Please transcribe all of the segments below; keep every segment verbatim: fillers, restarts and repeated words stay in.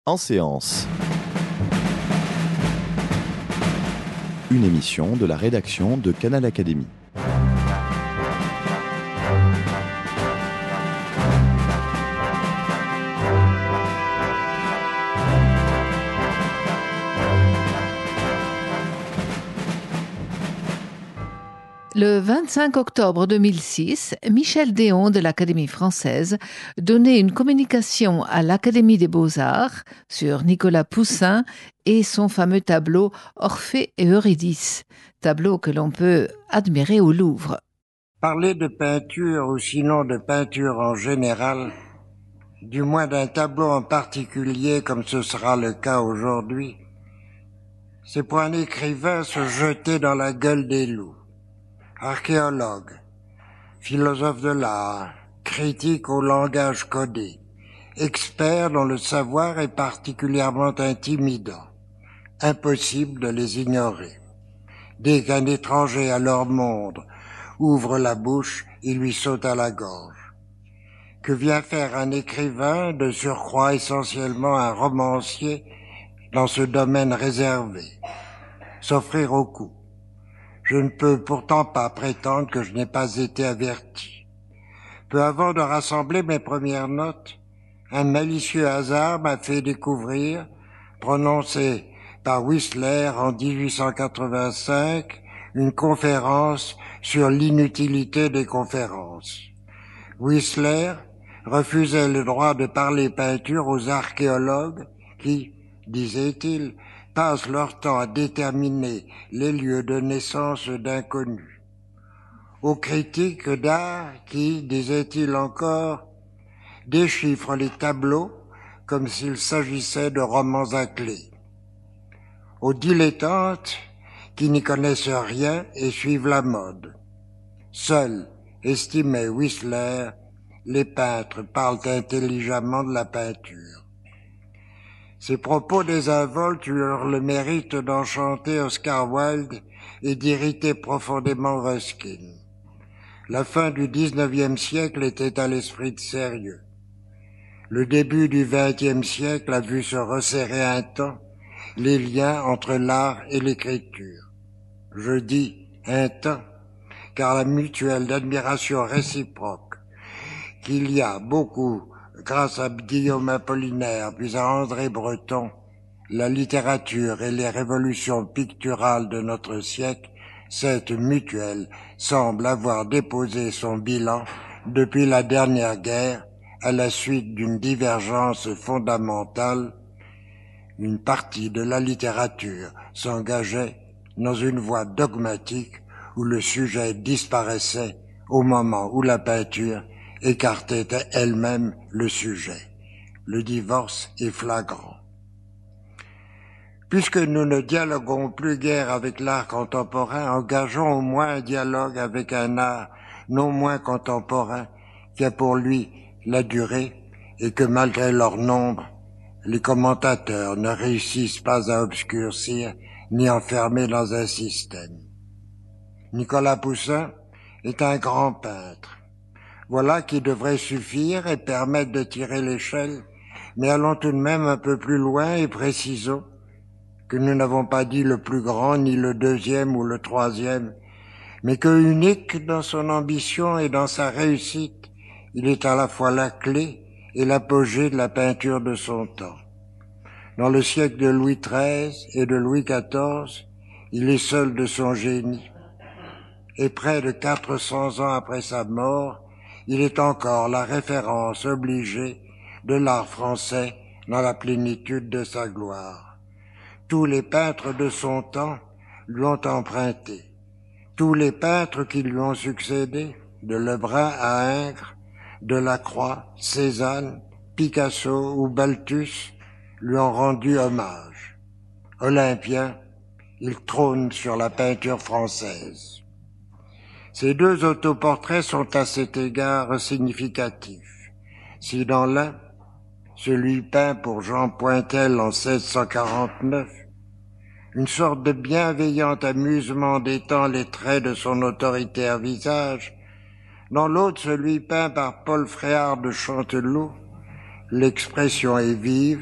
En séance. Une émission de la rédaction de Canal Académie. Le vingt-cinq octobre deux mille six, Michel Déon de l'Académie française donnait une communication à l'Académie des Beaux-Arts sur Nicolas Poussin et son fameux tableau Orphée et Eurydice, tableau que l'on peut admirer au Louvre. Parler de peinture ou sinon de peinture en général, du moins d'un tableau en particulier comme ce sera le cas aujourd'hui, c'est pour un écrivain se jeter dans la gueule des loups. Archéologue, philosophe de l'art, critique au langage codé, expert dont le savoir est particulièrement intimidant, impossible de les ignorer. Dès qu'un étranger à leur monde ouvre la bouche, il lui saute à la gorge. Que vient faire un écrivain, de surcroît essentiellement un romancier, dans ce domaine réservé? S'offrir au coup. Je ne peux pourtant pas prétendre que je n'ai pas été averti. Peu avant de rassembler mes premières notes, un malicieux hasard m'a fait découvrir, prononcé par Whistler en dix-huit cent quatre-vingt-cinq, une conférence sur l'inutilité des conférences. Whistler refusait le droit de parler peinture aux archéologues qui, disait-il, passent leur temps à déterminer les lieux de naissance d'inconnus. Aux critiques d'art qui, disait-il encore, déchiffrent les tableaux comme s'il s'agissait de romans à clé. Aux dilettantes qui n'y connaissent rien et suivent la mode. Seuls, estimait Whistler, les peintres parlent intelligemment de la peinture. Ces propos désinvoltes eurent le mérite d'enchanter Oscar Wilde et d'irriter profondément Ruskin. La fin du dix-neuvième siècle était à l'esprit de sérieux. Le début du vingtième siècle a vu se resserrer un temps les liens entre l'art et l'écriture. Je dis un temps, car la mutuelle d'admiration réciproque qu'il y a beaucoup grâce à Guillaume Apollinaire, puis à André Breton, la littérature et les révolutions picturales de notre siècle, cette mutuelle semble avoir déposé son bilan depuis la dernière guerre à la suite d'une divergence fondamentale. Une partie de la littérature s'engageait dans une voie dogmatique où le sujet disparaissait au moment où la peinture écartait elle-même le sujet. Le divorce est flagrant. Puisque nous ne dialoguons plus guère avec l'art contemporain, engageons au moins un dialogue avec un art non moins contemporain qui a pour lui la durée et que malgré leur nombre, les commentateurs ne réussissent pas à obscurcir ni enfermer dans un système. Nicolas Poussin est un grand peintre. Voilà qui devrait suffire et permettre de tirer l'échelle, mais allons tout de même un peu plus loin et précisons que nous n'avons pas dit le plus grand, ni le deuxième ou le troisième, mais que unique dans son ambition et dans sa réussite, il est à la fois la clé et l'apogée de la peinture de son temps. Dans le siècle de Louis treize et de Louis quatorze, il est seul de son génie. Et près de quatre cents ans après sa mort, il est encore la référence obligée de l'art français dans la plénitude de sa gloire. Tous les peintres de son temps lui ont emprunté. Tous les peintres qui lui ont succédé, de Lebrun à Ingres, Delacroix, Cézanne, Picasso ou Balthus, lui ont rendu hommage. Olympien, il trône sur la peinture française. Ces deux autoportraits sont à cet égard significatifs. Si dans l'un, celui peint pour Jean Pointel en seize cent quarante-neuf, une sorte de bienveillant amusement détend les traits de son autoritaire visage, dans l'autre, celui peint par Paul Fréard de Chanteloup, l'expression est vive,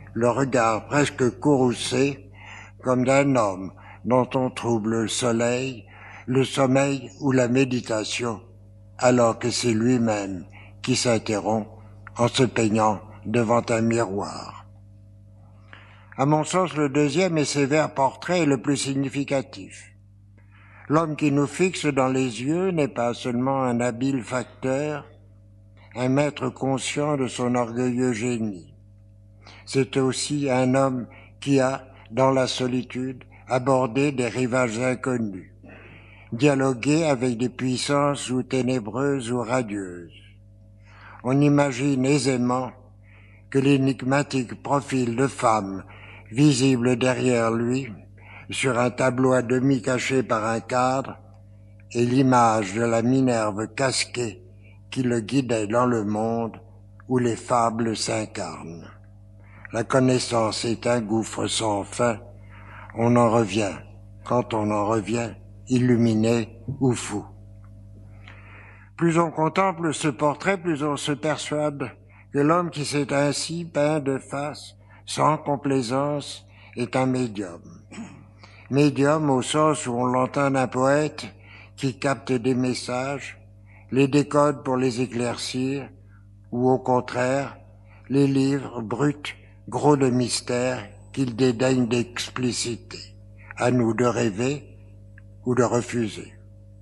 le regard presque courroucé, comme d'un homme dont on trouble le soleil, le sommeil ou la méditation, alors que c'est lui-même qui s'interrompt en se peignant devant un miroir. À mon sens, le deuxième et sévère portrait est le plus significatif. L'homme qui nous fixe dans les yeux n'est pas seulement un habile facteur, un maître conscient de son orgueilleux génie. C'est aussi un homme qui a, dans la solitude, abordé des rivages inconnus, dialogué avec des puissances ou ténébreuses ou radieuses. On imagine aisément que l'énigmatique profil de femme visible derrière lui, sur un tableau à demi caché par un cadre, est l'image de la Minerve casquée qui le guidait dans le monde où les fables s'incarnent. La connaissance est un gouffre sans fin, on en revient, quand on en revient, illuminé ou fou. Plus on contemple ce portrait, plus on se persuade que l'homme qui s'est ainsi peint de face, sans complaisance, est un médium. Médium au sens où on l'entend d'un poète qui capte des messages, les décode pour les éclaircir, ou au contraire, les livre bruts, gros de mystère, qu'il dédaigne d'expliciter. À nous de rêver ou de refuser.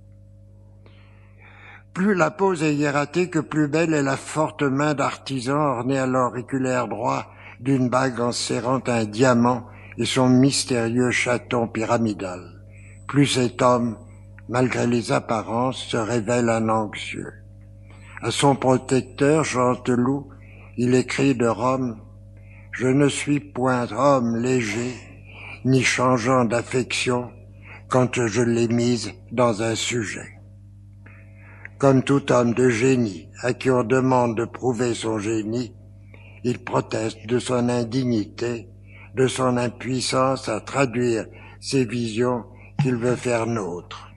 Plus la pose est hiératique, plus belle est la forte main d'artisan ornée à l'auriculaire droit d'une bague en serrant un diamant et son mystérieux chaton pyramidal. Plus cet homme, malgré les apparences, se révèle un anxieux. À son protecteur, Chanteloup, il écrit de Rome « Je ne suis point homme léger, ni changeant d'affection, quand je l'ai mise dans un sujet. » Comme tout homme de génie à qui on demande de prouver son génie, il proteste de son indignité, de son impuissance à traduire ses visions qu'il veut faire nôtres.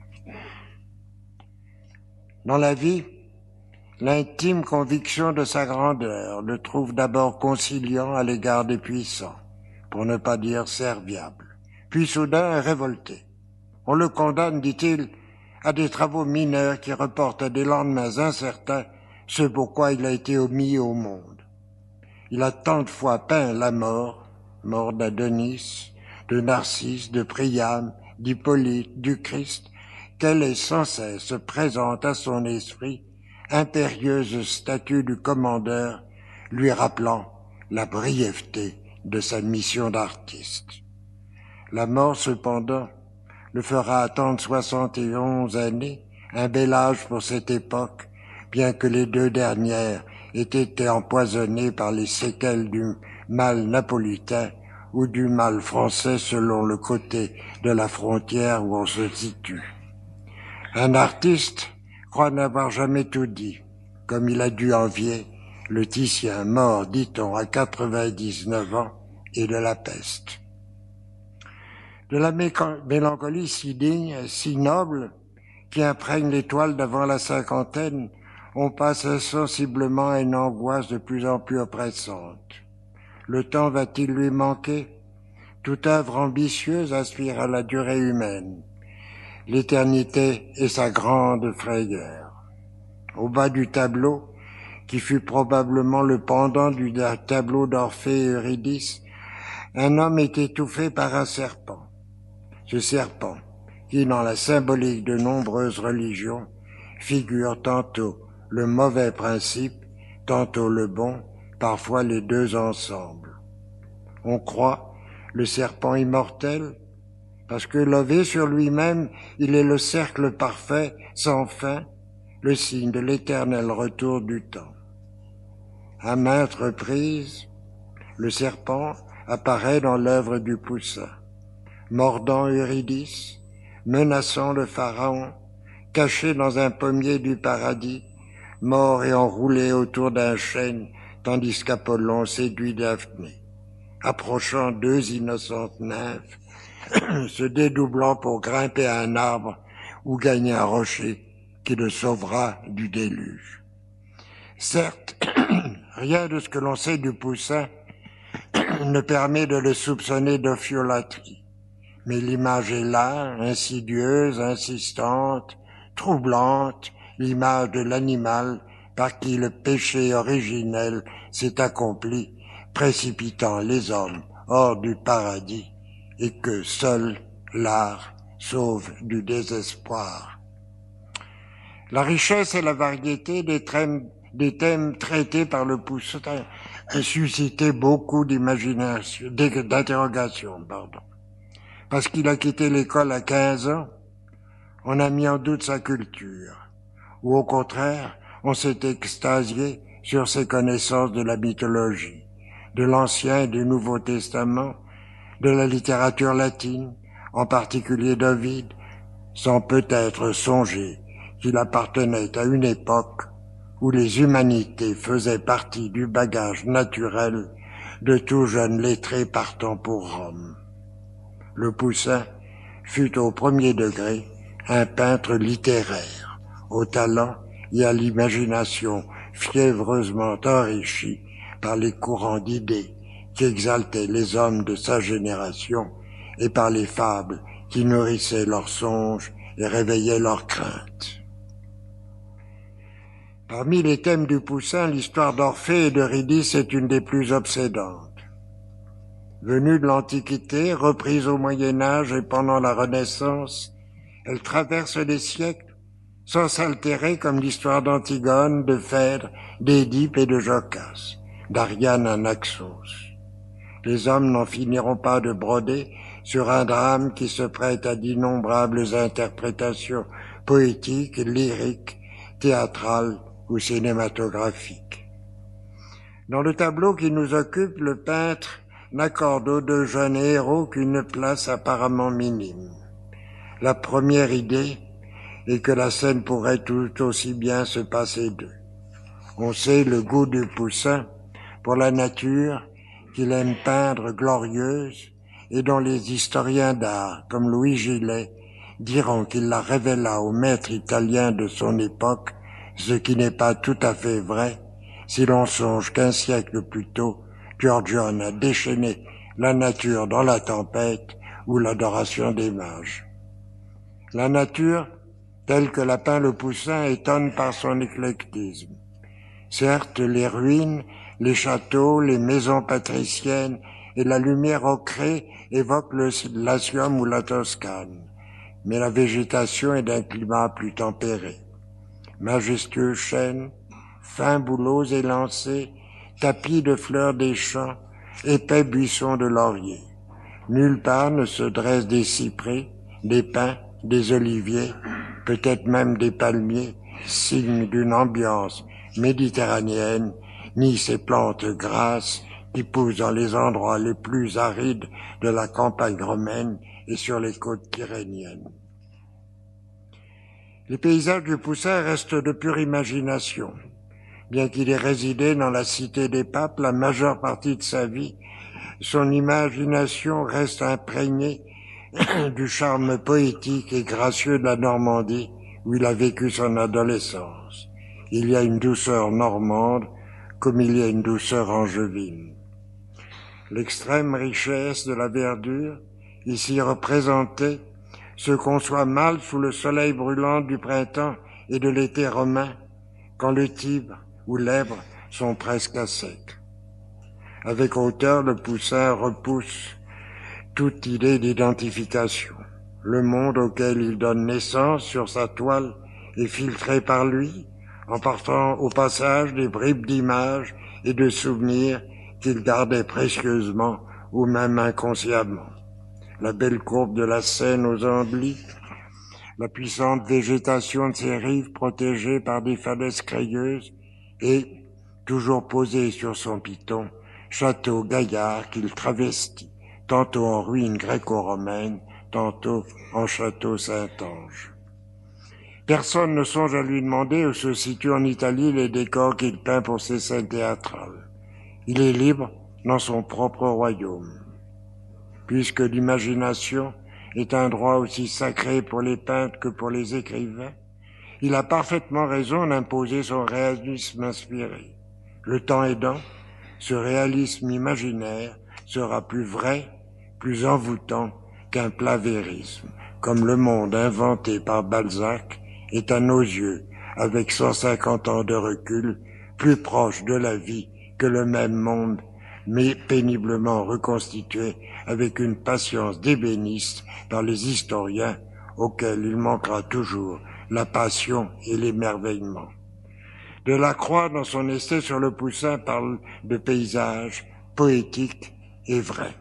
Dans la vie, l'intime conviction de sa grandeur le trouve d'abord conciliant à l'égard des puissants, pour ne pas dire serviable, puis soudain révolté. On le condamne, dit-il, à des travaux mineurs qui reportent à des lendemains incertains ce pourquoi il a été mis au monde. Il a tant de fois peint la mort, mort d'Adonis, de Narcisse, de Priam, d'Hippolyte, du Christ, qu'elle est sans cesse présente à son esprit, impérieuse statue du commandeur, lui rappelant la brièveté de sa mission d'artiste. La mort, cependant, le fera attendre soixante et onze années, un bel âge pour cette époque, bien que les deux dernières aient été empoisonnées par les séquelles du mal napolitain ou du mal français selon le côté de la frontière où on se situe. Un artiste croit n'avoir jamais tout dit, comme il a dû envier le Titien mort, dit-on, à quatre-vingt-dix-neuf ans et de la peste. De la mélancolie si digne, si noble, qui imprègne l'étoile d'avant la cinquantaine, on passe insensiblement à une angoisse de plus en plus oppressante. Le temps va-t-il lui manquer? Toute œuvre ambitieuse aspire à la durée humaine. L'éternité est sa grande frayeur. Au bas du tableau, qui fut probablement le pendant du tableau d'Orphée et Eurydice, un homme est étouffé par un serpent. Ce serpent, qui dans la symbolique de nombreuses religions, figure tantôt le mauvais principe, tantôt le bon, parfois les deux ensemble. On croit le serpent immortel, parce que levé sur lui-même, il est le cercle parfait, sans fin, le signe de l'éternel retour du temps. À maintes reprises, le serpent apparaît dans l'œuvre du Poussin, mordant Eurydice, menaçant le pharaon, caché dans un pommier du paradis, mort et enroulé autour d'un chêne, tandis qu'Apollon séduit Daphné, approchant deux innocentes nymphes, se dédoublant pour grimper à un arbre ou gagner un rocher qui le sauvera du déluge. Certes, rien de ce que l'on sait du Poussin ne permet de le soupçonner d'ophiolâtrie. Mais l'image est là, insidieuse, insistante, troublante, l'image de l'animal par qui le péché originel s'est accompli, précipitant les hommes hors du paradis, et que seul l'art sauve du désespoir. La richesse et la variété des thèmes, des thèmes traités par le Poussin a suscité beaucoup d'imagination, d'interrogation, pardon. Parce qu'il a quitté l'école à quinze ans, on a mis en doute sa culture, ou au contraire, on s'est extasié sur ses connaissances de la mythologie, de l'Ancien et du Nouveau Testament, de la littérature latine, en particulier d'Ovide, sans peut-être songer qu'il appartenait à une époque où les humanités faisaient partie du bagage naturel de tout jeune lettré partant pour Rome. Le Poussin fut au premier degré un peintre littéraire, au talent et à l'imagination fiévreusement enrichie par les courants d'idées qui exaltaient les hommes de sa génération et par les fables qui nourrissaient leurs songes et réveillaient leurs craintes. Parmi les thèmes du Poussin, l'histoire d'Orphée et d'Eurydice est une des plus obsédantes. Venue de l'Antiquité, reprise au Moyen-Âge et pendant la Renaissance, elle traverse les siècles sans s'altérer comme l'histoire d'Antigone, de Phèdre, d'Édipe et de Jocaste, d'Ariane à Naxos. Les hommes n'en finiront pas de broder sur un drame qui se prête à d'innombrables interprétations poétiques, lyriques, théâtrales ou cinématographiques. Dans le tableau qui nous occupe, le peintre n'accorde aux deux jeunes héros qu'une place apparemment minime. La première idée est que la scène pourrait tout aussi bien se passer d'eux. On sait le goût du Poussin pour la nature qu'il aime peindre glorieuse et dont les historiens d'art, comme Louis Gillet, diront qu'il la révéla au maître italien de son époque, ce qui n'est pas tout à fait vrai si l'on songe qu'un siècle plus tôt, Giorgione a déchaîné la nature dans la tempête ou l'adoration des mages. La nature, telle que l'a peint le Poussin, étonne par son éclectisme. Certes, les ruines, les châteaux, les maisons patriciennes et la lumière ocrée évoquent le Latium ou la Toscane, mais la végétation est d'un climat plus tempéré. Majestueux chênes, fins bouleaux élancés, tapis de fleurs des champs, épais buissons de lauriers. Nulle part ne se dressent des cyprès, des pins, des oliviers, peut-être même des palmiers, signes d'une ambiance méditerranéenne, ni ces plantes grasses qui poussent dans les endroits les plus arides de la campagne romaine et sur les côtes pyrénéennes. Les paysages du Poussin restent de pure imagination. Bien qu'il ait résidé dans la cité des papes la majeure partie de sa vie, son imagination reste imprégnée du charme poétique et gracieux de la Normandie où il a vécu son adolescence. Il y a une douceur normande comme il y a une douceur angevine. L'extrême richesse de la verdure, ici représentée, se conçoit mal sous le soleil brûlant du printemps et de l'été romain, quand le Tibre ou l'Èbre sont presque à sec. Avec hauteur, le Poussin repousse toute idée d'identification. Le monde auquel il donne naissance sur sa toile est filtré par lui, en partant au passage des bribes d'images et de souvenirs qu'il gardait précieusement ou même inconsciemment. La belle courbe de la Seine aux Andelys, la puissante végétation de ses rives protégées par des falaises crayeuses et, toujours posé sur son piton, château gaillard qu'il travestit, tantôt en ruine gréco-romaine, tantôt en château Saint-Ange. Personne ne songe à lui demander où se situent en Italie les décors qu'il peint pour ses scènes théâtrales. Il est libre dans son propre royaume. Puisque l'imagination est un droit aussi sacré pour les peintres que pour les écrivains, il a parfaitement raison d'imposer son réalisme inspiré. Le temps aidant, ce réalisme imaginaire sera plus vrai, plus envoûtant qu'un plavérisme, comme le monde inventé par Balzac est à nos yeux, avec cent cinquante ans de recul, plus proche de la vie que le même monde, mais péniblement reconstitué avec une patience d'ébéniste par les historiens auxquels il manquera toujours la passion et l'émerveillement. Delacroix, dans son essai sur le Poussin, parle de paysage poétique et vrai.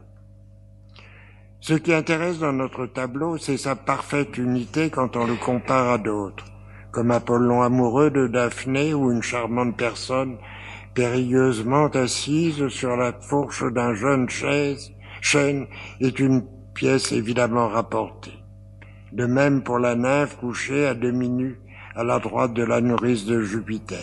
Ce qui intéresse dans notre tableau, c'est sa parfaite unité quand on le compare à d'autres, comme Apollon amoureux de Daphné ou une charmante personne périlleusement assise sur la fourche d'un jeune chaise, chêne est une pièce évidemment rapportée. De même pour la nymphe couchée à demi nue à la droite de la nourrice de Jupiter.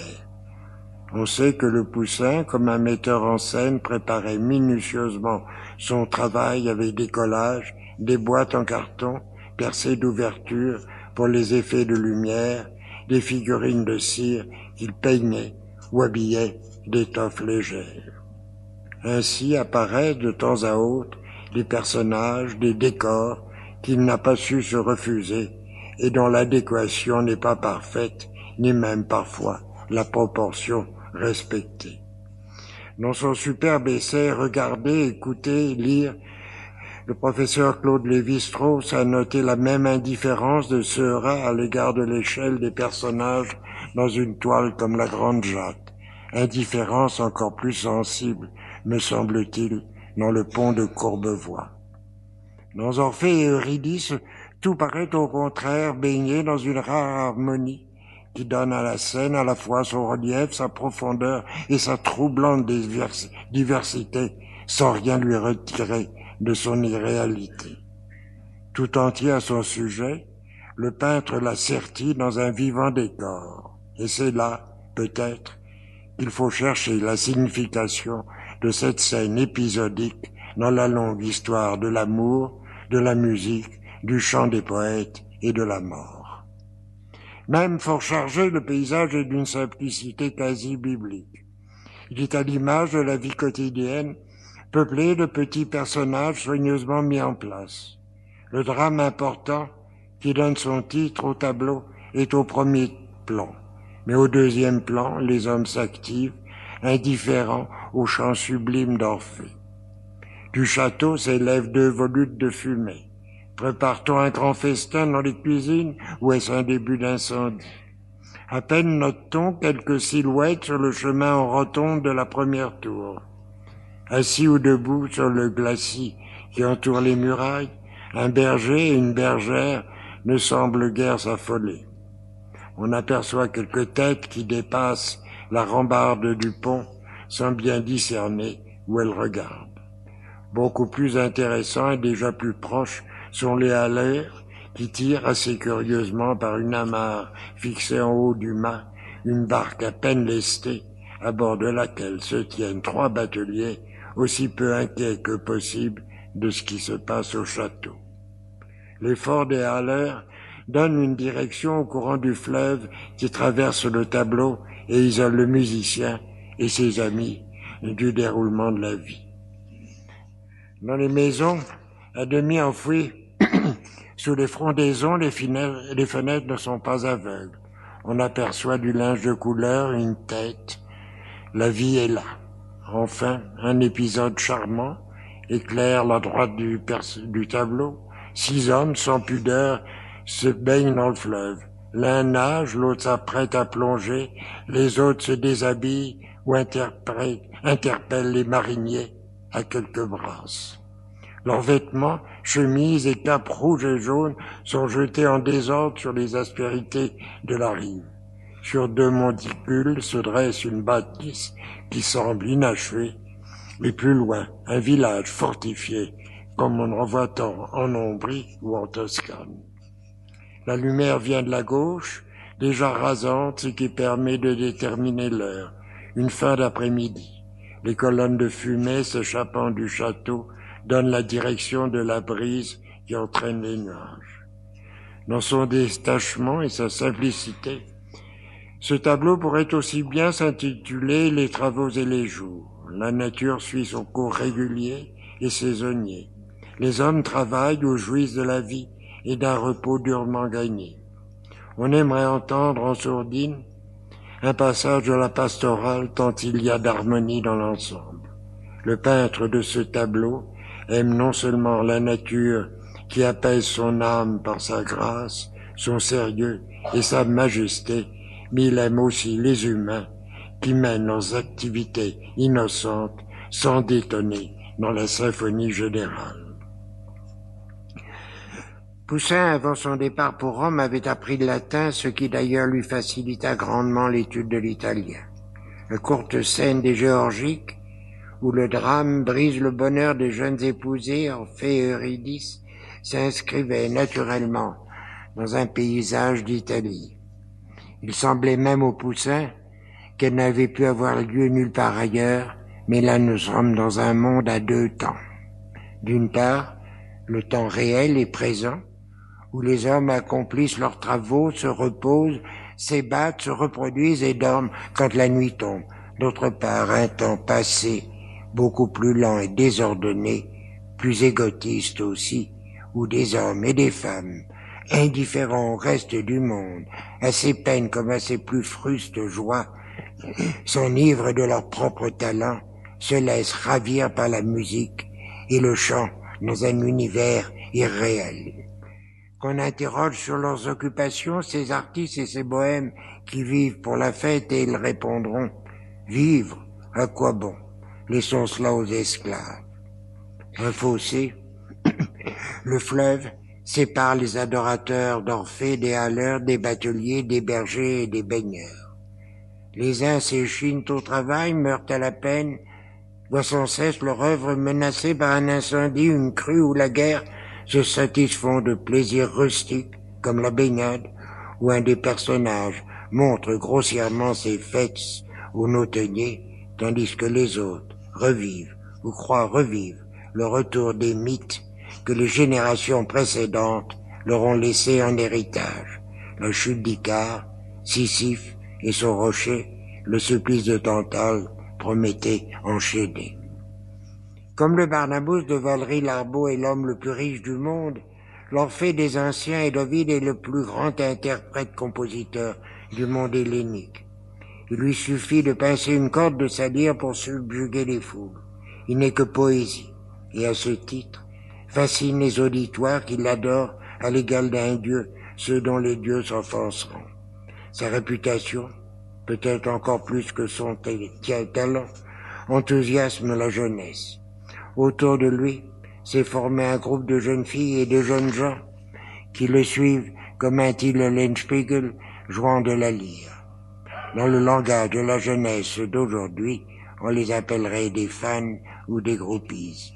On sait que le Poussin, comme un metteur en scène, préparait minutieusement son travail avec des collages, des boîtes en carton percées d'ouvertures pour les effets de lumière, des figurines de cire qu'il peignait ou habillait d'étoffes légères. Ainsi apparaissent de temps à autre des personnages, des décors qu'il n'a pas su se refuser et dont l'adéquation n'est pas parfaite, ni même parfois la proportion respectée. Dans son superbe essai « Regarder, écouter, lire », le professeur Claude Lévi-Strauss a noté la même indifférence de Seurat à l'égard de l'échelle des personnages dans une toile comme la Grande Jatte. Indifférence encore plus sensible, me semble-t-il, dans le pont de Courbevoie. Dans Orphée et Eurydice, tout paraît au contraire baigné dans une rare harmonie qui donne à la scène à la fois son relief, sa profondeur et sa troublante diversité, sans rien lui retirer de son irréalité. Tout entier à son sujet, le peintre l'a serti dans un vivant décor. Et c'est là, peut-être, qu'il faut chercher la signification de cette scène épisodique dans la longue histoire de l'amour, de la musique, du chant des poètes et de la mort. Même fort chargé, le paysage est d'une simplicité quasi biblique. Il est à l'image de la vie quotidienne, peuplé de petits personnages soigneusement mis en place. Le drame important, qui donne son titre au tableau, est au premier plan. Mais au deuxième plan, les hommes s'activent, indifférents au chant sublime d'Orphée. Du château s'élèvent deux volutes de fumée. Prépare-t-on un grand festin dans les cuisines ou est-ce un début d'incendie? À peine note-t-on quelques silhouettes sur le chemin en rotonde de la première tour. Assis ou debout sur le glacis qui entoure les murailles, un berger et une bergère ne semblent guère s'affoler. On aperçoit quelques têtes qui dépassent la rambarde du pont sans bien discerner où elles regardent. Beaucoup plus intéressants et déjà plus proches sont les haleurs qui tirent assez curieusement par une amarre fixée en haut du mât une barque à peine lestée à bord de laquelle se tiennent trois bateliers aussi peu inquiets que possible de ce qui se passe au château. L'effort des haleurs donne une direction au courant du fleuve qui traverse le tableau et isole le musicien et ses amis du déroulement de la vie. Dans les maisons, à demi enfouies sous les frondaisons, les fenêtres, les fenêtres ne sont pas aveugles. On aperçoit du linge de couleur, une tête. La vie est là. Enfin, un épisode charmant éclaire la droite du, du tableau. Six hommes, sans pudeur, se baignent dans le fleuve. L'un nage, l'autre s'apprête à plonger, les autres se déshabillent ou interprètent, interpellent les mariniers à quelques brasses. Leurs vêtements, chemises et capes rouges et jaunes sont jetés en désordre sur les aspérités de la rive. Sur deux monticules se dresse une bâtisse qui semble inachevée, et plus loin, un village fortifié, comme on en voit tant en Ombrie ou en Toscane. La lumière vient de la gauche, déjà rasante, ce qui permet de déterminer l'heure, une fin d'après-midi. Les colonnes de fumée s'échappant du château donnent la direction de la brise qui entraîne les nuages. Dans son détachement et sa simplicité, ce tableau pourrait aussi bien s'intituler « Les travaux et les jours ». La nature suit son cours régulier, et saisonnier. Les hommes travaillent ou jouissent de la vie et d'un repos durement gagné. On aimerait entendre en sourdine un passage de la pastorale tant il y a d'harmonie dans l'ensemble. Le peintre de ce tableau aime non seulement la nature qui apaise son âme par sa grâce, son sérieux et sa majesté, mais il aime aussi les humains qui mènent leurs activités innocentes sans détonner dans la symphonie générale. Poussin, avant son départ pour Rome, avait appris le latin, ce qui d'ailleurs lui facilita grandement l'étude de l'italien. La courte scène des Géorgiques, où le drame brise le bonheur des jeunes épousés, Orphée et Eurydice, s'inscrivait naturellement dans un paysage d'Italie. Il semblait même au Poussin qu'elle n'avait pu avoir lieu nulle part ailleurs, mais là nous sommes dans un monde à deux temps. D'une part, le temps réel et présent, où les hommes accomplissent leurs travaux, se reposent, s'ébattent, se reproduisent et dorment quand la nuit tombe. D'autre part, un temps passé, beaucoup plus lent et désordonné, plus égotiste aussi, où des hommes et des femmes, indifférents au reste du monde, à ses peines comme à ses plus frustes joies, s'enivrent de leur propre talent, se laissent ravir par la musique et le chant dans un univers irréel. Qu'on interroge sur leurs occupations, ces artistes et ces bohèmes qui vivent pour la fête, et ils répondront « Vivre, à quoi bon? Laissons cela aux esclaves. » Un fossé, le fleuve, sépare les adorateurs d'Orphée des haleurs, des bateliers, des bergers et des baigneurs. Les uns s'échinent au travail, meurent à la peine, voient sans cesse leur œuvre menacée par un incendie, une crue ou la guerre, se satisfont de plaisirs rustiques, comme la baignade, où un des personnages montre grossièrement ses fêtes aux noteniers, tandis que les autres revivent ou croient revivre le retour des mythes que les générations précédentes leur ont laissés en héritage. La chute d'Icare, Sisyphe et son rocher, le supplice de Tantale, Prométhée enchaîné. Comme le Barnabous de Valéry-Larbaud est l'homme le plus riche du monde, l'Orphée des anciens et Ovide est le plus grand interprète-compositeur du monde hellénique. Il lui suffit de pincer une corde de sa lyre pour subjuguer les foules. Il n'est que poésie, et à ce titre, fascine les auditoires qui l'adorent à l'égal d'un dieu, ceux dont les dieux s'offenseront. Sa réputation, peut-être encore plus que son talent, enthousiasme la jeunesse. Autour de lui s'est formé un groupe de jeunes filles et de jeunes gens qui le suivent comme un Till Eulenspiegel jouant de la lyre. Dans le langage de la jeunesse d'aujourd'hui, on les appellerait des fans ou des groupies.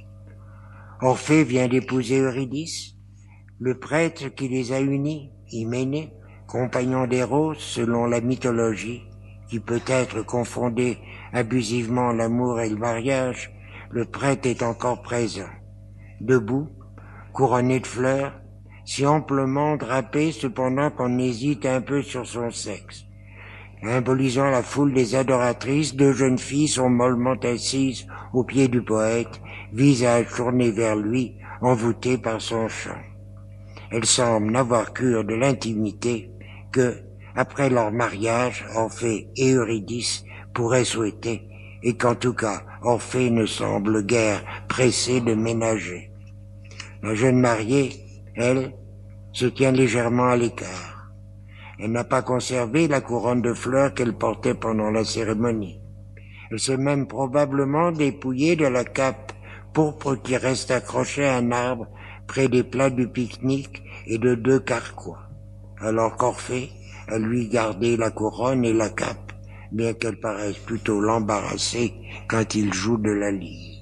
Orphée vient d'épouser Eurydice, le prêtre qui les a unis, Hyménée, compagnon d'Héros selon la mythologie, qui peut être confondé abusivement l'amour et le mariage, le prêtre est encore présent. Debout, couronné de fleurs, si amplement drapé cependant qu'on hésite un peu sur son sexe. Symbolisant la foule des adoratrices, deux jeunes filles sont mollement assises au pied du poète, visage tourné vers lui, envoûtées par son chant. Elles semblent n'avoir cure de l'intimité que, après leur mariage, Orphée et Eurydice pourraient souhaiter, et qu'en tout cas, Orphée ne semble guère pressé de ménager. La jeune mariée, elle, se tient légèrement à l'écart. Elle n'a pas conservé la couronne de fleurs qu'elle portait pendant la cérémonie. Elle s'est même probablement dépouillée de la cape pourpre qui reste accrochée à un arbre près des plats du pique-nique et de deux carquois. Alors qu'Orphée a lui gardé la couronne et la cape, bien qu'elle paraisse plutôt l'embarrasser quand il joue de la lyre.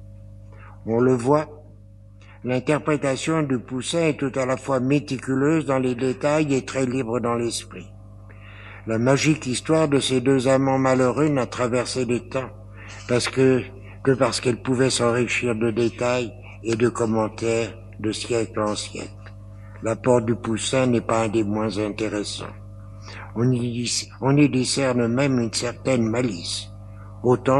On le voit, l'interprétation du Poussin est tout à la fois méticuleuse dans les détails et très libre dans l'esprit. La magique histoire de ces deux amants malheureux n'a traversé les temps, parce que, que parce qu'elle pouvait s'enrichir de détails et de commentaires de siècle en siècle. L'apport du Poussin n'est pas un des moins intéressants. On y, on y discerne même une certaine malice. Autant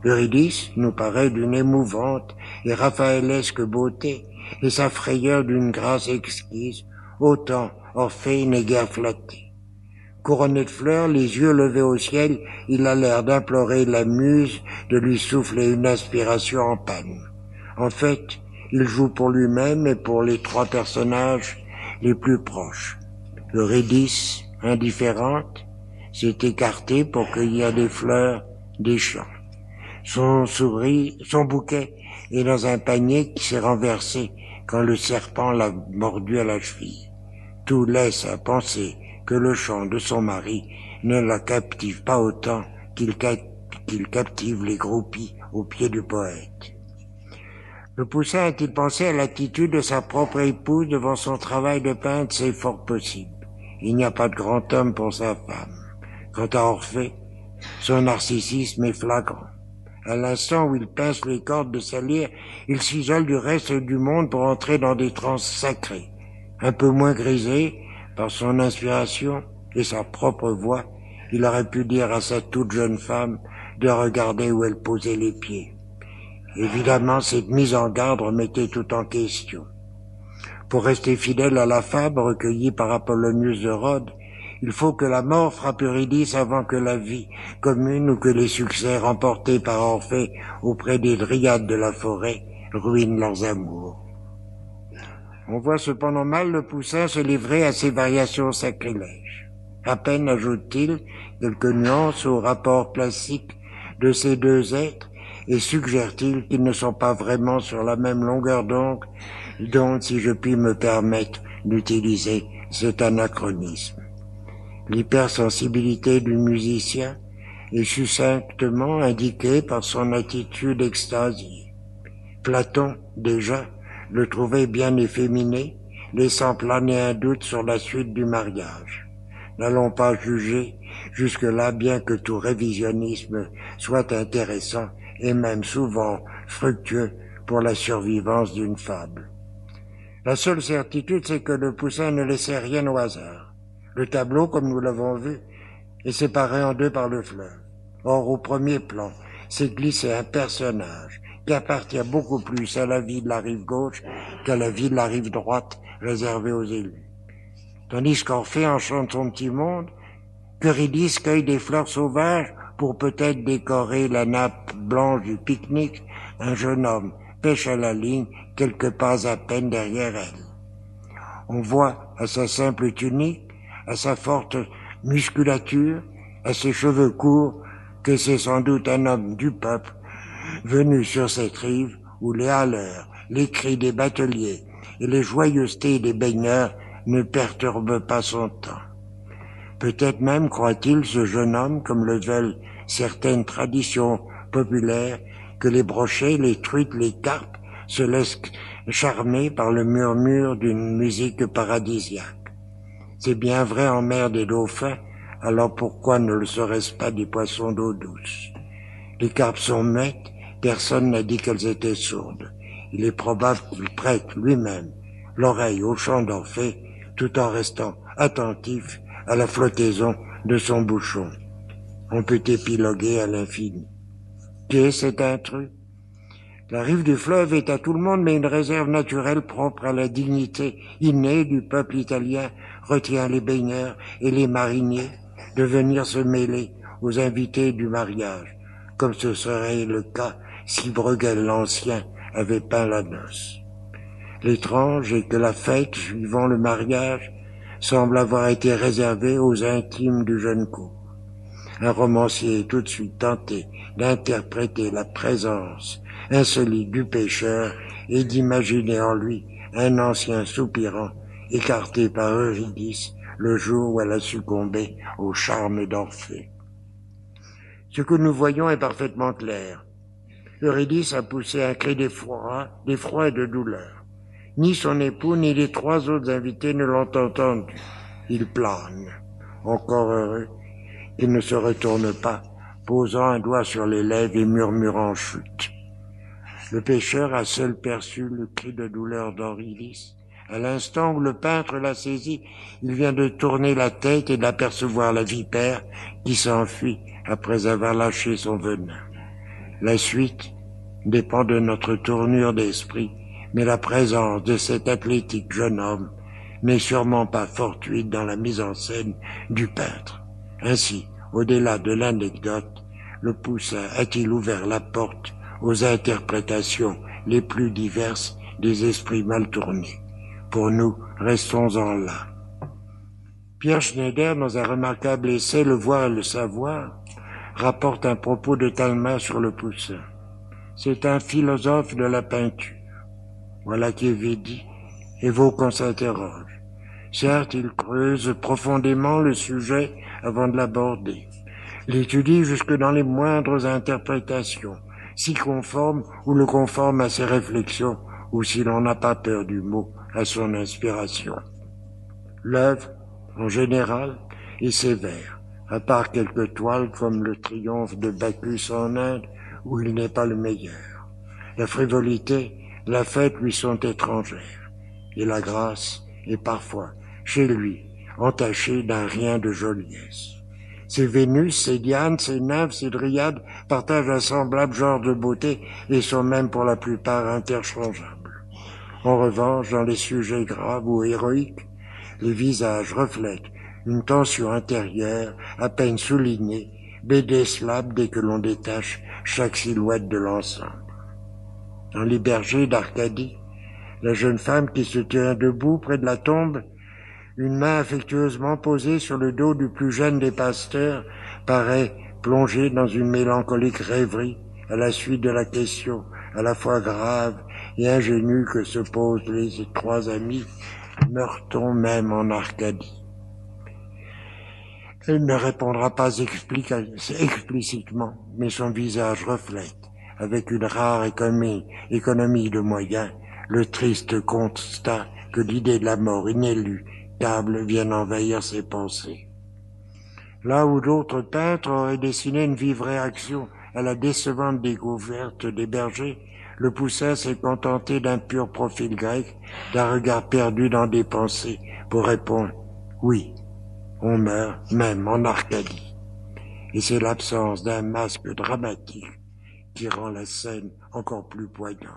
Eurydice nous paraît d'une émouvante et raphaëlesque beauté, et sa frayeur d'une grâce exquise, autant Orphée n'est guère flatté. Couronné de fleurs, les yeux levés au ciel, il a l'air d'implorer la muse de lui souffler une inspiration en panne. En fait, il joue pour lui-même et pour les trois personnages les plus proches. Eurydice, indifférente, s'est écartée pour cueillir des fleurs des champs. Son souris, son bouquet est dans un panier qui s'est renversé quand le serpent l'a mordu à la cheville. Tout laisse à penser que le chant de son mari ne la captive pas autant qu'il, cap- qu'il captive les groupies aux pieds du poète. Le Poussin a-t-il pensé à l'attitude de sa propre épouse devant son travail de peintre? C'est fort possible. Il n'y a pas de grand homme pour sa femme. Quant à Orphée, son narcissisme est flagrant. À l'instant où il pince les cordes de sa lyre, il s'isole du reste du monde pour entrer dans des transes sacrées. Un peu moins grisé par son inspiration et sa propre voix, il aurait pu dire à sa toute jeune femme de regarder où elle posait les pieds. Évidemment, cette mise en garde remettait tout en question. Pour rester fidèle à la fable recueillie par Apollonius de Rhodes, il faut que la mort frappe Eurydice avant que la vie commune ou que les succès remportés par Orphée auprès des dryades de la forêt ruinent leurs amours. On voit cependant mal le Poussin se livrer à ces variations sacrilèges. À peine ajoute-t-il quelques nuances au rapport classique de ces deux êtres et suggère-t-il qu'ils ne sont pas vraiment sur la même longueur d'onde, donc si je puis me permettre d'utiliser cet anachronisme. L'hypersensibilité du musicien est succinctement indiquée par son attitude extasiée. Platon, déjà, le trouvait bien efféminé, laissant planer un doute sur la suite du mariage. N'allons pas juger jusque-là, bien que tout révisionnisme soit intéressant et même souvent fructueux pour la survivance d'une fable. La seule certitude, c'est que le Poussin ne laissait rien au hasard. Le tableau, comme nous l'avons vu, est séparé en deux par le fleuve. Or, au premier plan, s'est glissé un personnage qui appartient beaucoup plus à la vie de la rive gauche qu'à la vie de la rive droite réservée aux élus. Tandis qu'Orphée enchante son petit monde, qu'Eurydice cueille des fleurs sauvages pour peut-être décorer la nappe blanche du pique-nique, un jeune homme pêche à la ligne quelques pas à peine derrière elle. On voit à sa simple tunique, à sa forte musculature, à ses cheveux courts, que c'est sans doute un homme du peuple, venu sur cette rive où les haleurs, les cris des bateliers et les joyeusetés des baigneurs ne perturbent pas son temps. Peut-être même croit-il, ce jeune homme, comme le veulent certaines traditions populaires, que les brochets, les truites, les carpes se laissent charmer par le murmure d'une musique paradisiaque. C'est bien vrai en mer des dauphins, alors pourquoi ne le serait-ce pas des poissons d'eau douce? Les carpes sont muettes, personne n'a dit qu'elles étaient sourdes. Il est probable qu'il prête lui-même l'oreille au chant d'Orphée, tout en restant attentif à la flottaison de son bouchon. On peut épiloguer à l'infini. Qui est cet intrus? La rive du fleuve est à tout le monde, mais une réserve naturelle propre à la dignité innée du peuple italien retient les baigneurs et les mariniers de venir se mêler aux invités du mariage, comme ce serait le cas si Bruegel l'Ancien avait peint la noce. L'étrange est que la fête suivant le mariage semble avoir été réservée aux intimes du jeune couple. Un romancier est tout de suite tenté d'interpréter la présence insolite du pêcheur et d'imaginer en lui un ancien soupirant écarté par Eurydice le jour où elle a succombé au charme d'Orphée. Ce que nous voyons est parfaitement clair. Eurydice a poussé un cri d'effroi, d'effroi et de douleur. Ni son époux, ni les trois autres invités ne l'ont entendu. Il plane. Encore heureux qu'il ne se retourne pas, posant un doigt sur les lèvres et murmurant en chute. Le pêcheur a seul perçu le cri de douleur d'Eurydice. À l'instant où le peintre l'a saisi, il vient de tourner la tête et d'apercevoir la vipère qui s'enfuit après avoir lâché son venin. La suite dépend de notre tournure d'esprit, mais la présence de cet athlétique jeune homme n'est sûrement pas fortuite dans la mise en scène du peintre. Ainsi, au-delà de l'anecdote, le Poussin a-t-il ouvert la porte aux interprétations les plus diverses des esprits mal tournés. Pour nous, restons-en là. Pierre Schneider, dans un remarquable essai « Le voir et le savoir », rapporte un propos de Talma sur le Poussin. C'est un philosophe de la peinture. Voilà qui est dit, et vaut qu'on s'interroge. Certes, il creuse profondément le sujet avant de l'aborder. L'étudie jusque dans les moindres interprétations, s'y conforme ou le conforme à ses réflexions, ou si l'on n'a pas peur du mot, à son inspiration. L'œuvre, en général, est sévère, à part quelques toiles comme le triomphe de Bacchus en Inde, où il n'est pas le meilleur. La frivolité, la fête lui sont étrangères, et la grâce est parfois, chez lui, entachée d'un rien de joliesse. Ces Vénus, ces Dianes, ces nymphes, ces Dryades partagent un semblable genre de beauté et sont même pour la plupart interchangeables. En revanche, dans les sujets graves ou héroïques, les visages reflètent une tension intérieure à peine soulignée, mais décelable dès que l'on détache chaque silhouette de l'ensemble. Dans les bergers d'Arcadie, la jeune femme qui se tient debout près de la tombe, une main affectueusement posée sur le dos du plus jeune des pasteurs, paraît plongée dans une mélancolique rêverie à la suite de la question à la fois grave et ingénue que se posent les trois amis. Meurt-on même en Arcadie? Elle ne répondra pas explicitement, mais son visage reflète, avec une rare économie, économie de moyens, le triste constat que l'idée de la mort inéluctable vient envahir ses pensées. Là où d'autres peintres auraient dessiné une vive réaction à la décevante découverte des bergers, le Poussin s'est contenté d'un pur profil grec, d'un regard perdu dans des pensées, pour répondre « Oui, on meurt même en Arcadie ». Et c'est l'absence d'un masque dramatique qui rend la scène encore plus poignante.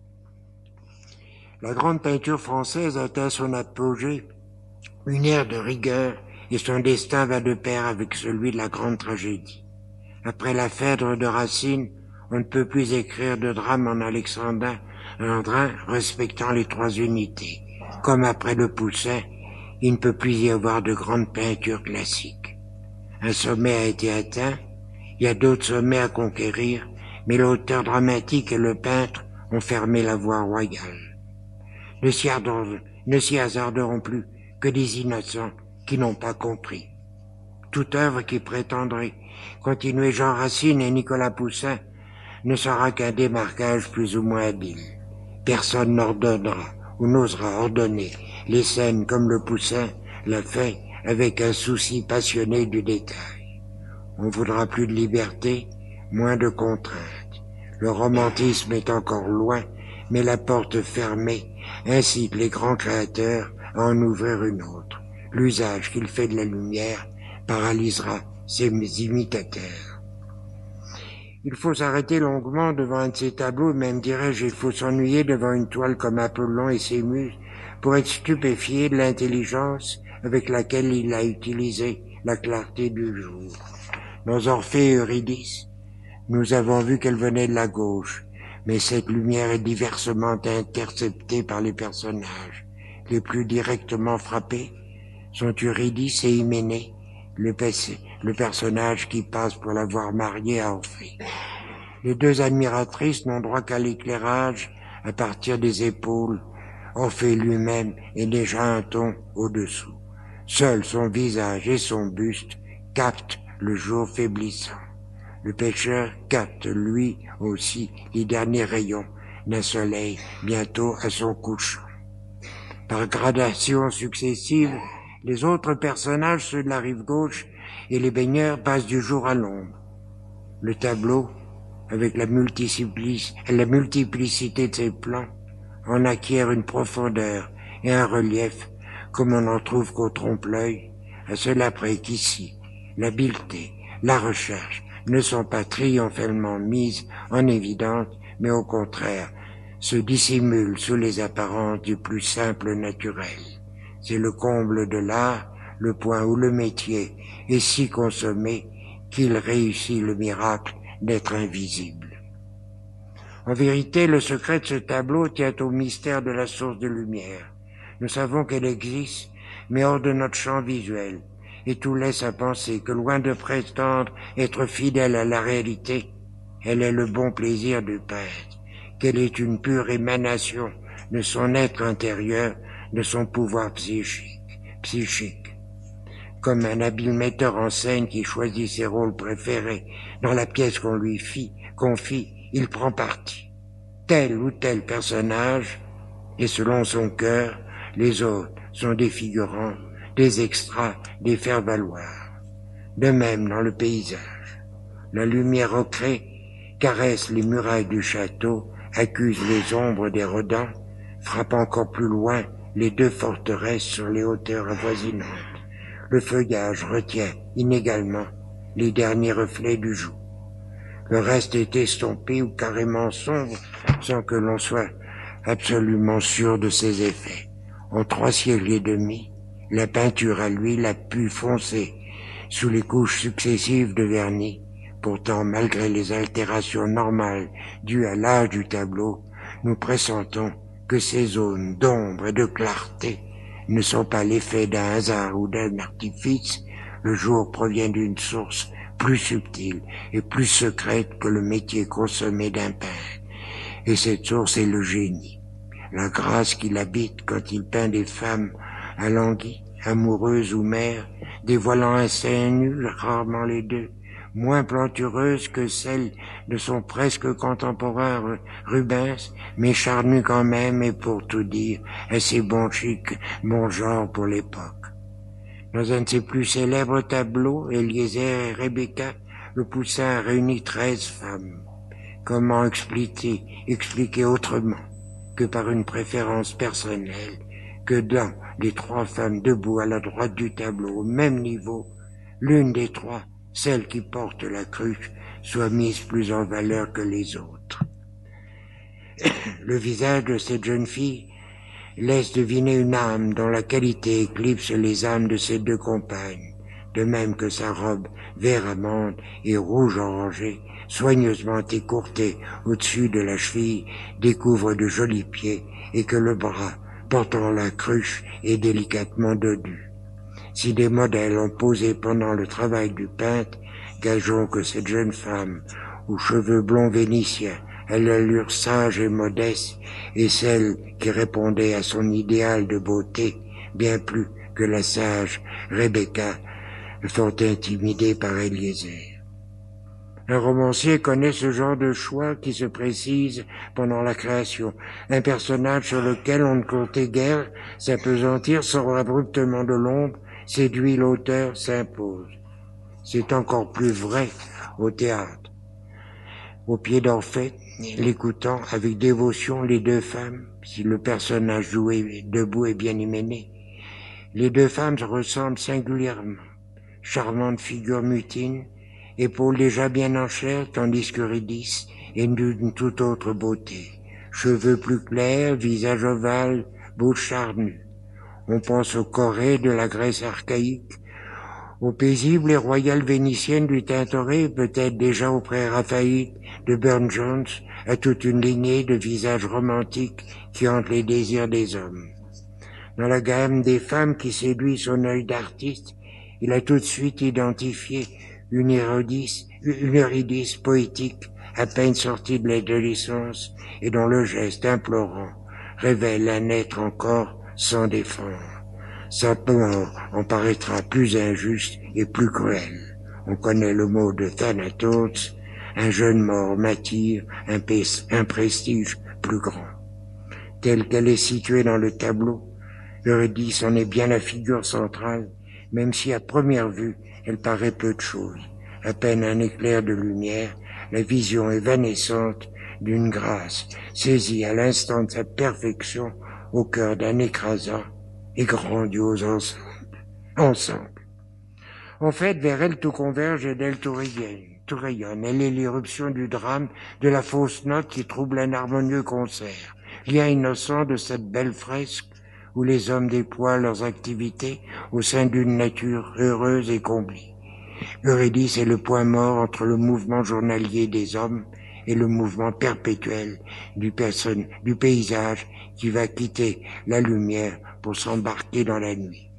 La grande peinture française atteint son apogée, une ère de rigueur, et son destin va de pair avec celui de la grande tragédie. Après la Phèdre de Racine, on ne peut plus écrire de drame en alexandrin, un drain respectant les trois unités. Comme après le Poussin, il ne peut plus y avoir de grande peinture classique. Un sommet a été atteint, il y a d'autres sommets à conquérir, mais l'auteur dramatique et le peintre ont fermé la voie royale. Ne s'y, ardent, ne s'y hasarderont plus que des innocents qui n'ont pas compris. Toute œuvre qui prétendrait continuer Jean Racine et Nicolas Poussin ne sera qu'un démarquage plus ou moins habile. Personne n'ordonnera ou n'osera ordonner les scènes comme le Poussin l'a fait avec un souci passionné du détail. On voudra plus de liberté, moins de contraintes. Le romantisme est encore loin, mais la porte fermée incite les grands créateurs à en ouvrir une autre. L'usage qu'il fait de la lumière paralysera ses imitateurs. Il faut s'arrêter longuement devant un de ces tableaux, même dirais-je, il faut s'ennuyer devant une toile comme Apollon et ses muses pour être stupéfié de l'intelligence avec laquelle il a utilisé la clarté du jour. Dans Orphée et Eurydice, nous avons vu qu'elle venait de la gauche, mais cette lumière est diversement interceptée par les personnages. Les plus directement frappés sont Eurydice et Hyménée, le, le personnage qui passe pour l'avoir marié à Orphée. Les deux admiratrices n'ont droit qu'à l'éclairage à partir des épaules. Orphée lui-même est déjà un ton au-dessous. Seul son visage et son buste captent le jour faiblissant. Le pêcheur capte lui aussi les derniers rayons d'un soleil bientôt à son couchant. Par gradations successives, les autres personnages, ceux de la rive gauche et les baigneurs, passent du jour à l'ombre. Le tableau, avec la, la multiplicité de ses plans, en acquiert une profondeur et un relief comme on n'en trouve qu'au trompe-l'œil, à cela près qu'ici, l'habileté, la recherche ne sont pas triomphalement mises en évidence, mais au contraire, se dissimulent sous les apparences du plus simple naturel. C'est le comble de l'art, le point où le métier est si consommé qu'il réussit le miracle d'être invisible. En vérité, le secret de ce tableau tient au mystère de la source de lumière. Nous savons qu'elle existe, mais hors de notre champ visuel, et tout laisse à penser que loin de prétendre être fidèle à la réalité, elle est le bon plaisir du peintre, qu'elle est une pure émanation de son être intérieur, de son pouvoir psychique, psychique. Comme un habile metteur en scène qui choisit ses rôles préférés dans la pièce qu'on lui fit, confie, il prend parti. Tel ou tel personnage, et selon son cœur, les autres sont des figurants, des extras, des faire-valoir. De même dans le paysage. La lumière ocrée caresse les murailles du château, accuse les ombres des redans, frappe encore plus loin les deux forteresses sur les hauteurs avoisinantes. Le feuillage retient inégalement les derniers reflets du jour. Le reste est estompé ou carrément sombre sans que l'on soit absolument sûr de ses effets. En trois siècles et demi, la peinture à l'huile a pu foncer sous les couches successives de vernis. Pourtant, malgré les altérations normales dues à l'âge du tableau, nous pressentons que ces zones d'ombre et de clarté ne sont pas l'effet d'un hasard ou d'un artifice. Le jour provient d'une source plus subtile et plus secrète que le métier consommé d'un peintre. Et cette source est le génie, la grâce qui l'habite quand il peint des femmes alanguies, amoureuses ou mères, dévoilant un sein nu, rarement les deux, moins plantureuses que celles de son presque contemporain Rubens, mais charnues quand même et pour tout dire, assez bon chic, bon genre pour l'époque. Dans un de ses plus célèbres tableaux, Eliezer et Rebecca, le Poussin réunit treize femmes. Comment expliquer, expliquer autrement que par une préférence personnelle, que dans les trois femmes debout à la droite du tableau, au même niveau, l'une des trois, celle qui porte la cruche, soit mise plus en valeur que les autres. Le visage de cette jeune fille laisse deviner une âme dont la qualité éclipse les âmes de ses deux compagnes, de même que sa robe vert amande et rouge orangé, soigneusement écourtée au-dessus de la cheville, découvre de jolis pieds et que le bras portant la cruche est délicatement dodu. Si des modèles ont posé pendant le travail du peintre, gageons que cette jeune femme, aux cheveux blonds vénitiens, à l'allure sage et modeste, est celle qui répondait à son idéal de beauté, bien plus que la sage Rebecca, fort intimidée par Eliezer. Un romancier connaît ce genre de choix qui se précise pendant la création. Un personnage sur lequel on ne comptait guère s'apesantir sort abruptement de l'ombre, séduit l'auteur, s'impose. C'est encore plus vrai au théâtre. Au pied d'Orphée, l'écoutant avec dévotion les deux femmes, si le personnage joué debout est bien hyménée, les deux femmes se ressemblent singulièrement. Charmante figure mutine, épaules déjà bien en chair, tandis qu'Eurydice est d'une toute autre beauté. Cheveux plus clairs, visage ovale, bouche charnue. On pense aux Corées de la Grèce archaïque, aux paisibles et royales vénitiennes du Tintoret, peut-être déjà aux pré-raphaélites de Burne-Jones, à toute une lignée de visages romantiques qui hantent les désirs des hommes. Dans la gamme des femmes qui séduit son œil d'artiste, il a tout de suite identifié une Eurydice, une Eurydice poétique, à peine sortie de l'adolescence, et dont le geste implorant révèle un être encore sans défendre. Sa mort en paraîtra plus injuste et plus cruelle. On connaît le mot de Thanatos, un jeune mort m'attire un, un prestige plus grand. Telle qu'elle est située dans le tableau, Eurydice en est bien la figure centrale, même si à première vue, elle paraît peu de choses. À peine un éclair de lumière, la vision évanescente d'une grâce, saisie à l'instant de sa perfection au cœur d'un écrasant et grandiose ensemble. Ensemble. En fait, vers elle tout converge et d'elle tout revienne. tout rayonne. Elle est l'irruption du drame, de la fausse note qui trouble un harmonieux concert. Lien innocent de cette belle fresque où les hommes déploient leurs activités au sein d'une nature heureuse et comblée. Eurydice est le point mort entre le mouvement journalier des hommes et le mouvement perpétuel du, personne, du paysage qui va quitter la lumière pour s'embarquer dans la nuit.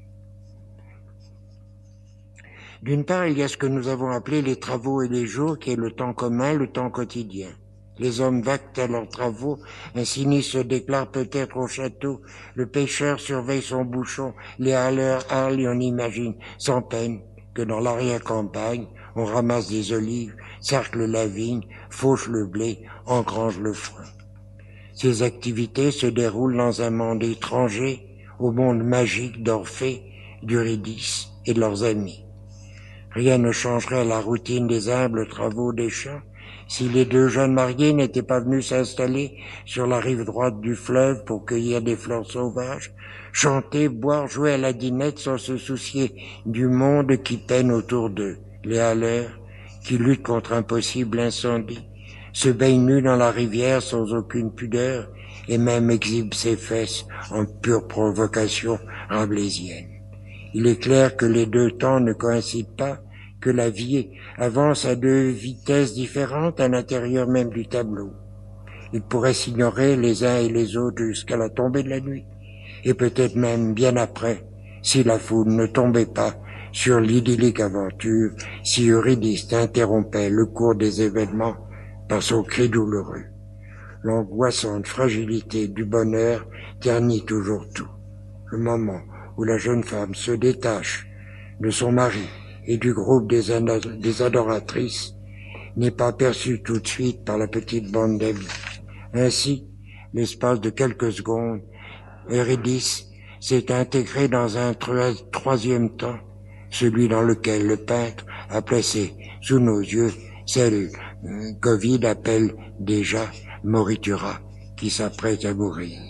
D'une part, il y a ce que nous avons appelé les travaux et les jours, qui est le temps commun, le temps quotidien. Les hommes vaquent à leurs travaux, un sinistre se déclare peut-être au château, le pêcheur surveille son bouchon, les haleurs halent et on imagine, sans peine, que dans l'arrière-campagne, on ramasse des olives, cercle la vigne, fauche le blé, engrange le foin. Ces activités se déroulent dans un monde étranger, au monde magique d'Orphée, d'Eurydice et de leurs amis. Rien ne changerait à la routine des humbles travaux des champs si les deux jeunes mariés n'étaient pas venus s'installer sur la rive droite du fleuve pour cueillir des fleurs sauvages, chanter, boire, jouer à la dinette sans se soucier du monde qui peine autour d'eux, les haleurs qui luttent contre un possible incendie, se baignent nus dans la rivière sans aucune pudeur et même exhibent ses fesses en pure provocation rabelaisienne. Il est clair que les deux temps ne coïncident pas, que la vie avance à deux vitesses différentes à l'intérieur même du tableau. Ils pourraient s'ignorer les uns et les autres jusqu'à la tombée de la nuit, et peut-être même bien après, si la foule ne tombait pas sur l'idyllique aventure, si Eurydice interrompait le cours des événements par son cri douloureux. L'angoissante fragilité du bonheur ternit toujours tout. Le moment où la jeune femme se détache de son mari et du groupe des, des adoratrices n'est pas perçu tout de suite par la petite bande d'amis. Ainsi, l'espace de quelques secondes, Eurydice s'est intégrée dans un troisième temps, celui dans lequel le peintre a placé sous nos yeux celle qu'Ovide appelle déjà Moritura, qui s'apprête à mourir.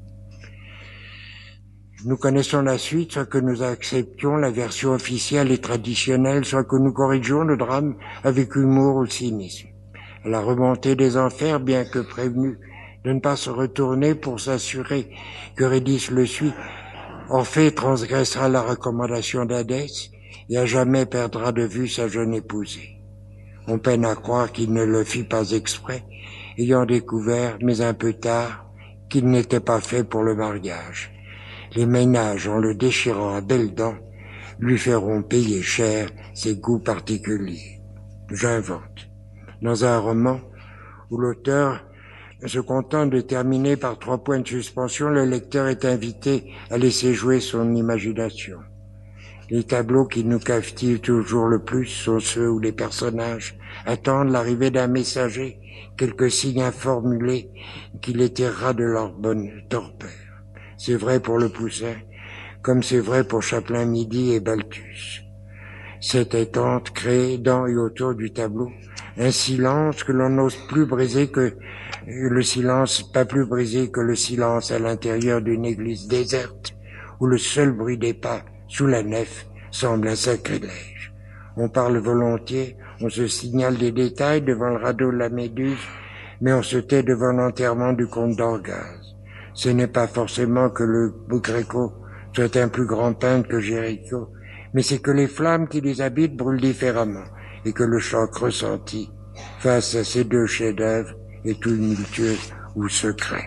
Nous connaissons la suite, soit que nous acceptions la version officielle et traditionnelle, soit que nous corrigions le drame avec humour ou cynisme. À la remontée des enfers, bien que prévenu de ne pas se retourner pour s'assurer qu'Eurydice le suit, Orphée transgressera la recommandation d'Hadès et à jamais perdra de vue sa jeune épousée. On peine à croire qu'il ne le fit pas exprès, ayant découvert, mais un peu tard, qu'il n'était pas fait pour le mariage. Les ménages, en le déchirant à belles dents, lui feront payer cher ses goûts particuliers. J'invente. Dans un roman où l'auteur se contente de terminer par trois points de suspension, le lecteur est invité à laisser jouer son imagination. Les tableaux qui nous captivent toujours le plus sont ceux où les personnages attendent l'arrivée d'un messager, quelques signes informulés qui les tirera de leur bonne torpeur. C'est vrai pour le Poussin, comme c'est vrai pour Chaplain-Midi et Balthus. Cette étente crée dans et autour du tableau un silence que l'on n'ose plus briser que le silence, pas plus brisé que le silence à l'intérieur d'une église déserte, où le seul bruit des pas sous la nef semble un sacrilège. On parle volontiers, on se signale des détails devant le radeau de la Méduse, mais on se tait devant l'enterrement du comte d'Orgaz. Ce n'est pas forcément que le Gréco soit un plus grand peintre que Géricault, mais c'est que les flammes qui les habitent brûlent différemment, et que le choc ressenti face à ces deux chefs-d'œuvre est tumultueux ou secret.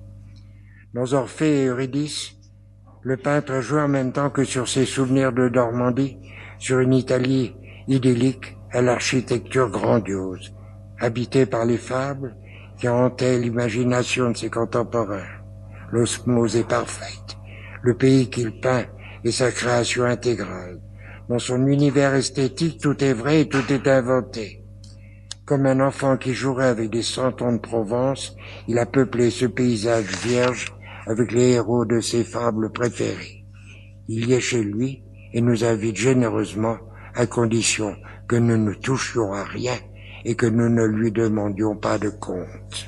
Dans Orphée et Eurydice, le peintre joue en même temps que sur ses souvenirs de Normandie, sur une Italie idyllique à l'architecture grandiose, habitée par les fables qui hantaient l'imagination de ses contemporains. L'osmose est parfaite. Le pays qu'il peint est sa création intégrale. Dans son univers esthétique, tout est vrai et tout est inventé. Comme un enfant qui jouerait avec des santons de Provence, il a peuplé ce paysage vierge avec les héros de ses fables préférées. Il y est chez lui et nous invite généreusement à condition que nous ne touchions à rien et que nous ne lui demandions pas de compte.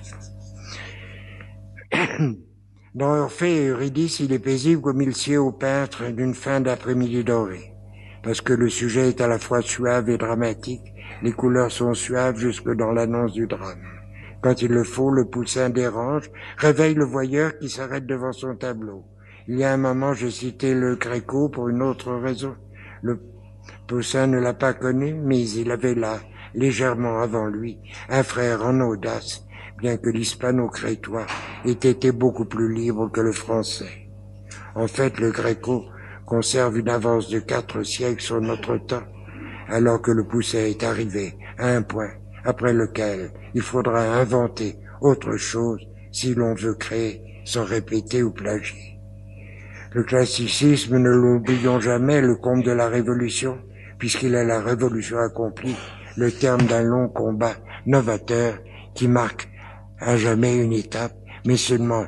Dans Orphée et Eurydice, il est paisible comme il sied au peintre d'une fin d'après-midi doré. parce que le sujet est à la fois suave et dramatique. Les couleurs sont suaves jusque dans l'annonce du drame. Quand il le faut, le Poussin dérange, réveille le voyeur qui s'arrête devant son tableau. Il y a un moment, j'ai cité le Gréco pour une autre raison. Le Poussin ne l'a pas connu, mais il avait là, légèrement avant lui, un frère en audace, bien que l'hispano-crétois ait été beaucoup plus libre que le français. En fait, le Gréco conserve une avance de quatre siècles sur notre temps, alors que le Poussin est arrivé à un point après lequel il faudra inventer autre chose si l'on veut créer sans répéter ou plagier. Le classicisme, ne l'oublions jamais, le comble de la Révolution, puisqu'il est la révolution accomplie, le terme d'un long combat novateur qui marque à jamais une étape, mais seulement,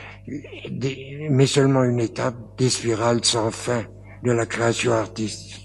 mais seulement une étape des spirales sans fin de la création artistique.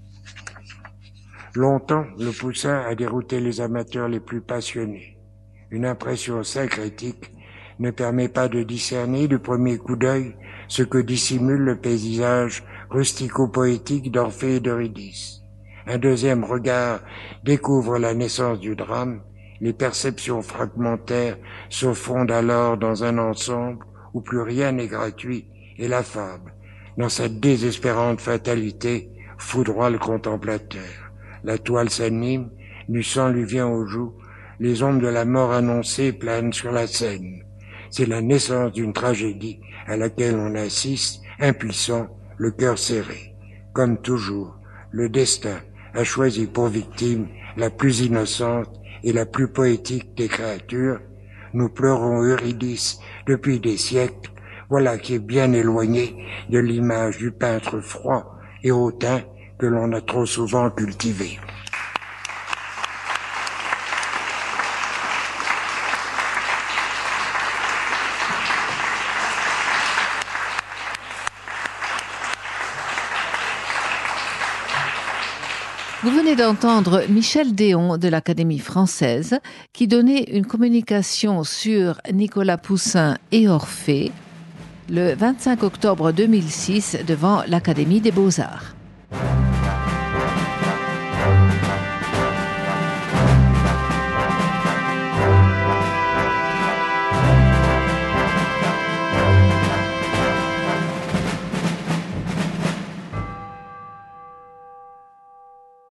Longtemps, le Poussin a dérouté les amateurs les plus passionnés. Une impression syncrétique ne permet pas de discerner du premier coup d'œil ce que dissimule le paysage rustico-poétique d'Orphée et d'Eurydice. Un deuxième regard découvre la naissance du drame. Les perceptions fragmentaires se fondent alors dans un ensemble où plus rien n'est gratuit, et la fable, dans sa désespérante fatalité, foudroie le contemplateur. La toile s'anime, du sang lui vient aux joues, les ombres de la mort annoncée planent sur la scène. C'est la naissance d'une tragédie à laquelle on assiste, impuissant, le cœur serré. Comme toujours, le destin a choisi pour victime la plus innocente et la plus poétique des créatures. Nous pleurons Eurydice depuis des siècles, voilà qui est bien éloigné de l'image du peintre froid et hautain que l'on a trop souvent cultivé. Vous venez d'entendre Michel Déon de l'Académie française qui donnait une communication sur Nicolas Poussin et Orphée le vingt-cinq octobre deux mille six devant l'Académie des Beaux-Arts.